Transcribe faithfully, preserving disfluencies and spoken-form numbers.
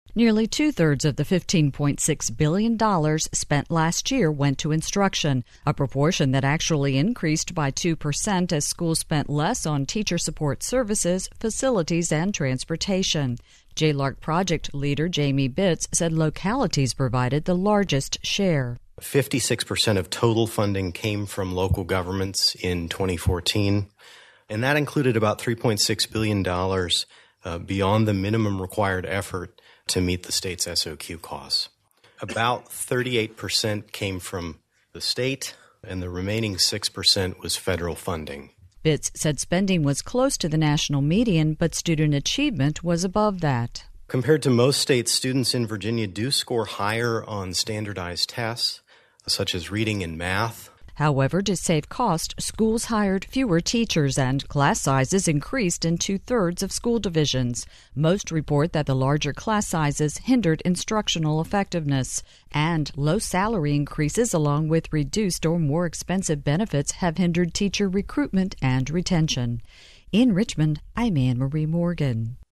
Nearly two-thirds of the fifteen point six billion dollars spent last year went to instruction, a proportion that actually increased by two percent as schools spent less on teacher support services, facilities, and transportation. J LARC project leader Jamie Bitts said localities provided the largest share. fifty-six percent of total funding came from local governments in twenty fourteen, and that included about three point six billion dollars uh, beyond the minimum required effort to meet the state's S O Q costs. About thirty-eight percent came from the state, and the remaining six percent was federal funding. Bitts said spending was close to the national median, but student achievement was above that. Compared to most states, students in Virginia do score higher on standardized tests, such as reading and math. However, to save cost, schools hired fewer teachers and class sizes increased in two-thirds of school divisions. Most report that the larger class sizes hindered instructional effectiveness, and low salary increases along with reduced or more expensive benefits have hindered teacher recruitment and retention. In Richmond, I'm Anne Marie Morgan.